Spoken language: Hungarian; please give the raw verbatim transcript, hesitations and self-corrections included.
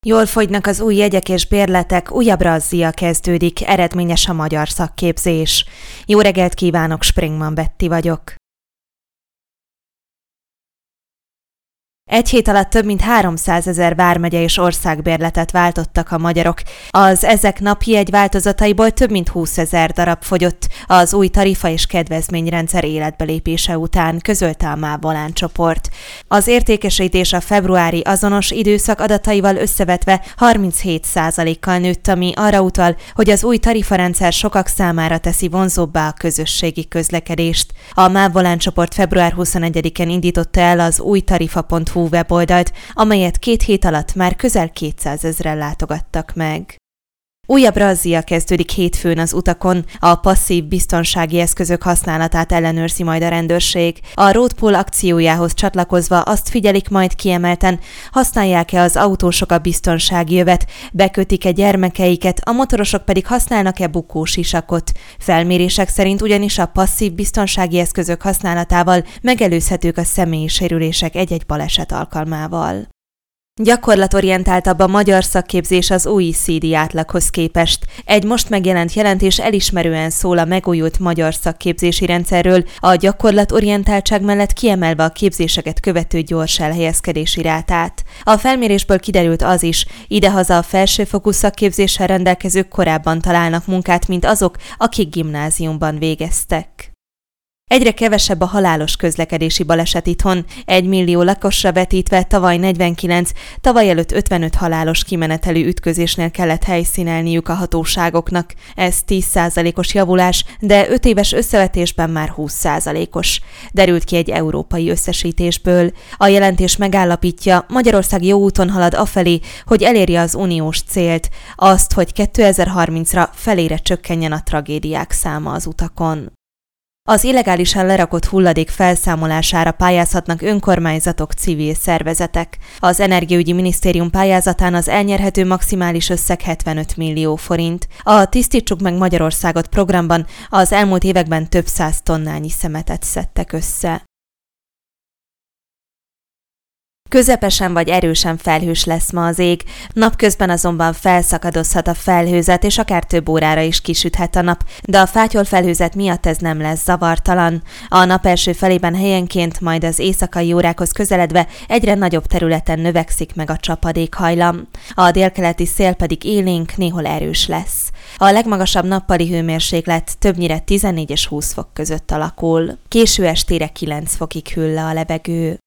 Jól fogynak az új jegyek és bérletek, újabb razzia kezdődik, eredményes a magyar szakképzés. Jó reggelt kívánok, Springman Betti vagyok. Egy hét alatt több mint háromszázezer vármegye és országbérletet váltottak a magyarok. Az ezek napi jegy változataiból több mint húszezer darab fogyott az új tarifa és kedvezményrendszer életbelépése után, közölte a MÁV Volán csoport. Az értékesítés a februári azonos időszak adataival összevetve harminchét százalékkal nőtt, ami arra utal, hogy az új tarifarendszer sokak számára teszi vonzóbbá a közösségi közlekedést. A MÁV Volán csoport február huszonegyedikén indította el az új tarifa pont hu weboldalt, amelyet két hét alatt már közel kétszázezren látogattak meg. Újabb razzia kezdődik hétfőn az utakon, a passzív biztonsági eszközök használatát ellenőrzi majd a rendőrség. A Roadpool akciójához csatlakozva azt figyelik majd kiemelten, használják-e az autósok a biztonsági jövet, bekötik-e gyermekeiket, a motorosok pedig használnak-e bukósisakot. Felmérések szerint ugyanis a passzív biztonsági eszközök használatával megelőzhetők a személyi sérülések egy-egy baleset alkalmával. Gyakorlatorientáltabb a magyar szakképzés az o e cé dé átlaghoz képest. Egy most megjelent jelentés elismerően szól a megújult magyar szakképzési rendszerről, a gyakorlatorientáltság mellett kiemelve a képzéseket követő gyors elhelyezkedési rátát. A felmérésből kiderült az is, idehaza a felsőfokú szakképzéssel rendelkezők korábban találnak munkát, mint azok, akik gimnáziumban végeztek. Egyre kevesebb a halálos közlekedési baleset itthon, egy millió lakosra vetítve tavaly negyvenkilenc, tavaly előtt ötvenöt halálos kimenetelű ütközésnél kellett helyszínelniük a hatóságoknak. Ez tíz százalékos javulás, de öt éves összevetésben már húsz százalékos. Derült ki egy európai összesítésből. A jelentés megállapítja, Magyarország jó úton halad afelé, hogy elérje az uniós célt, azt, hogy kétezer-harmincra felére csökkenjen a tragédiák száma az utakon. Az illegálisan lerakott hulladék felszámolására pályázhatnak önkormányzatok, civil szervezetek. Az Energiaügyi Minisztérium pályázatán az elnyerhető maximális összeg hetvenöt millió forint. A Tisztítsuk meg Magyarországot programban az elmúlt években több száz tonnányi szemetet szedtek össze. Közepesen vagy erősen felhős lesz ma az ég, napközben azonban felszakadozhat a felhőzet, és akár több órára is kisüthet a nap, de a fátyol-felhőzet miatt ez nem lesz zavartalan. A nap első felében helyenként, majd az éjszakai órákhoz közeledve egyre nagyobb területen növekszik meg a csapadékhajlam. A délkeleti szél pedig élénk, néhol erős lesz. A legmagasabb nappali hőmérséklet többnyire tizennégy és húsz fok között alakul. Késő estére kilenc fokig hűl le a levegő.